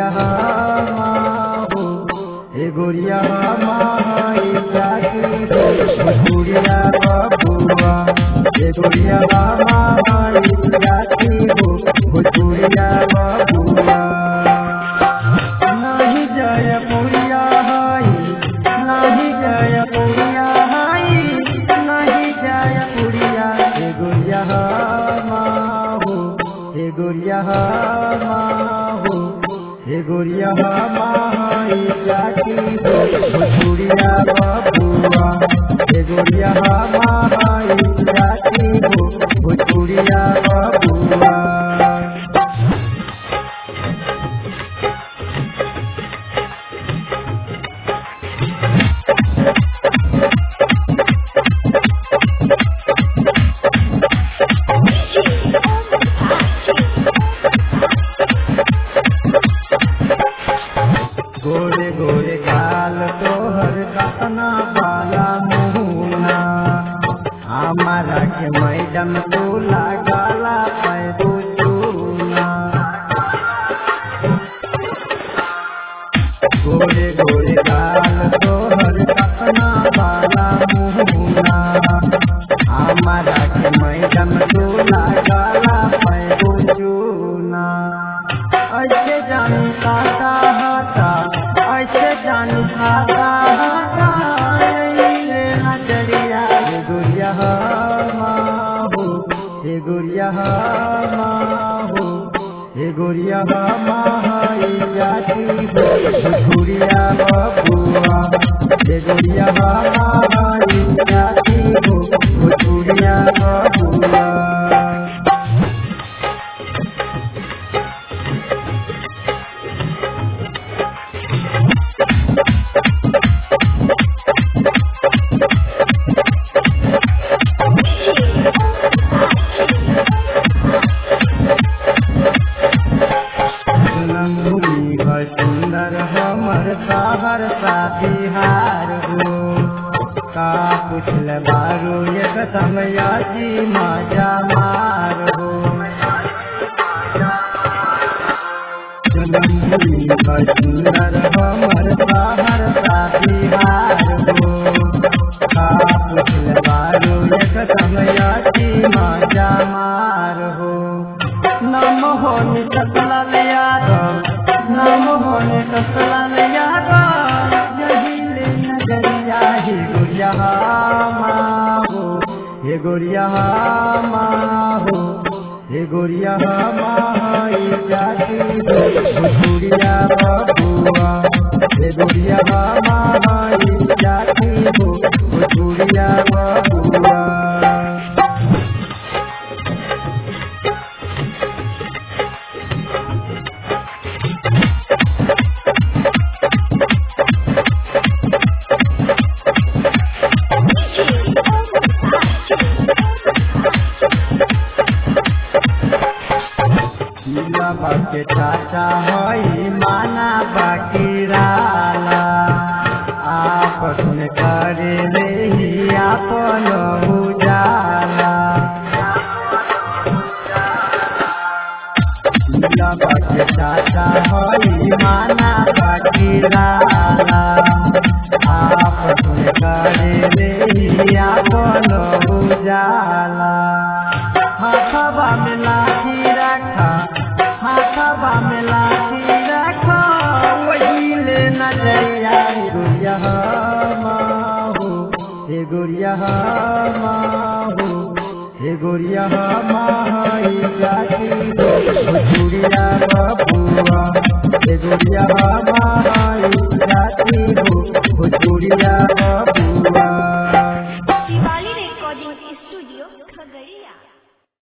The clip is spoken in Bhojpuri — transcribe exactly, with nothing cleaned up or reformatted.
गोरिया माहो हे गोरिया माई जाती हो भोजपुरिया बबुआ हे गोरिया माई जाती हो भोजपुरिया बबुआ नहीं जयपुरिया हाई नहीं जयपुरिया हाई नहीं जयपुरिया हे गोरिया माहो हे गोरिया माहो हे गोरिया माई जाती हो भोजपुरिया बबुआ हे गोरिया माई जाती हो भोजपुरिया बबुआ गोरे गोरे गाल तोहर कतना बाला मुहना हमारा के मैडम तू लगाला पैदू चूना गोरे गोरे गाल तोहर कतना बाला मुहना हमारा के मैडम तू लगाला पैदू चूना ऐसे जान खाता हाथा ऐसे जान खाता हाथा नजरिया हे गोरिया माहो हे गोरिया माहो हे गोरिया माई जाती हो भोजपुरिया बबुआ हे गोरिया माई जाती हो भोजपुरिया बबुआ सुंदर हमर शहर सा बिहार हो का पुछल बारू एक समयाजी मजा मार हो सुंदर हमर शहर सा बिहार हो का पुछल बारू एक समयाजी मजा मार हो नम हो निकल यादव नाम होने कसलान यादव यही ले नजरिया हे गोरिया माहो हे गोरिया माहो हे गोरिया माई जाती हो भोजपुरिया बबुआ हे गोरिया माई जाती हो भोजपुरिया बबुआ बाके चाचा होई माना बाकी राला आपस में करे नहीं आपन उजाला बाके चाचा होई माना बाकी राला आपस में करे नहीं आपन उजाला हाथवा में लाठी रखा हाथवा में लाठी रखा वही ले नजरिया हे गोरिया माहो हे गोरिया माहो हे गोरिया माई जाती हो भोजपुरिया बबुआ हे गोरिया माई जाती हो भोजपुरिया